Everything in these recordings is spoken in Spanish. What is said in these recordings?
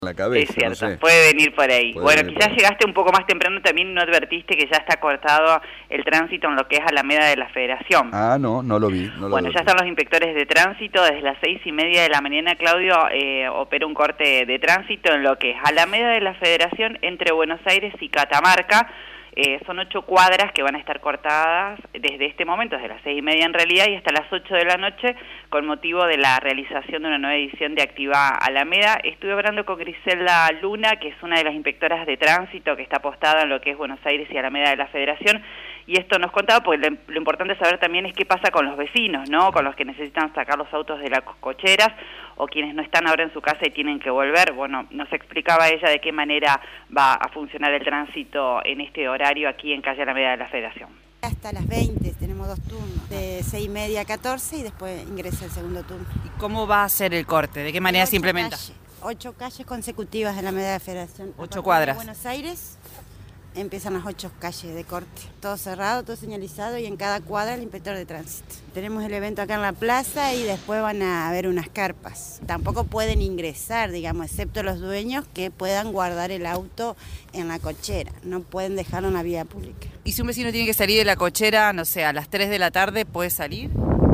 la cabeza. Es cierto, no sé. puede venir por ahí. Bueno, quizás por... llegaste un poco más temprano, también no advertiste que ya está cortado el tránsito en lo que es Alameda de la Federación. Ah, no lo vi. Bueno, ya están los inspectores de tránsito. Desde las 6:30 de la mañana, Claudio, opera un corte de tránsito en lo que es Alameda de la Federación entre Buenos Aires y Catamarca. Son 8 cuadras que van a estar cortadas desde este momento, desde las 6:30 en realidad, y hasta las 8 de la noche, con motivo de la realización de una nueva edición de Activa Alameda. Estuve hablando con Griselda Luna, que es una de las inspectoras de tránsito que está apostada en lo que es Buenos Aires y Alameda de la Federación, y esto nos contaba, porque lo importante saber también es qué pasa con los vecinos, ¿no? Con los que necesitan sacar los autos de las cocheras, o quienes no están ahora en su casa y tienen que volver. Bueno, nos explicaba ella de qué manera va a funcionar el tránsito en este horario aquí en calle Alameda de la Federación. Hasta las 20 tenemos 2 turnos, de 6:30 a 14 y después ingresa el segundo turno. ¿Y cómo va a ser el corte? ¿De qué manera se implementa? 8 calles consecutivas de la Alameda de la Federación. 8 cuadras. En Buenos Aires empiezan las 8 calles de corte. Todo cerrado, todo señalizado, y en cada cuadra el inspector de tránsito. Tenemos el evento acá en la plaza y después van a haber unas carpas. Tampoco pueden ingresar, digamos, excepto los dueños que puedan guardar el auto en la cochera. No pueden dejarlo en la vía pública. ¿Y si un vecino tiene que salir de la cochera, no sé, a las 3 de la tarde, puede salir?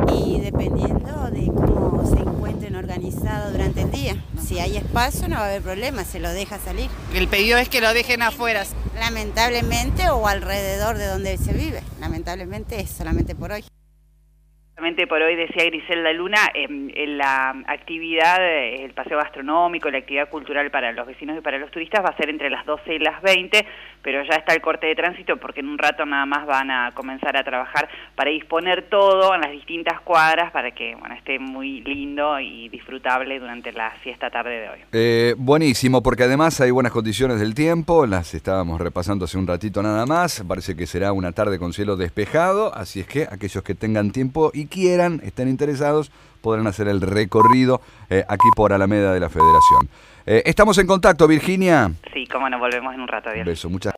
Y dependiendo de cómo se encuentren organizados durante el día. Si hay espacio no va a haber problema, se lo deja salir. El pedido es que lo dejen afuera. Lamentablemente, o alrededor de donde se vive. Lamentablemente es solamente por hoy. Solamente por hoy, decía Griselda Luna, en la actividad, el paseo gastronómico, la actividad cultural para los vecinos y para los turistas va a ser entre las 12 y las 20, pero ya está el corte de tránsito porque en un rato nada más van a comenzar a trabajar para disponer todo en las distintas cuadras para que esté muy lindo y disfrutable durante la siesta tarde de hoy. Buenísimo, porque además hay buenas condiciones del tiempo, las estábamos repasando hace un ratito nada más, parece que será una tarde con cielo despejado, así es que aquellos que tengan tiempo y quieran, estén interesados, podrán hacer el recorrido aquí por Alameda de la Federación. Estamos en contacto, Virginia. Sí, cómo no, volvemos en un rato. Adiós. Un beso, muchas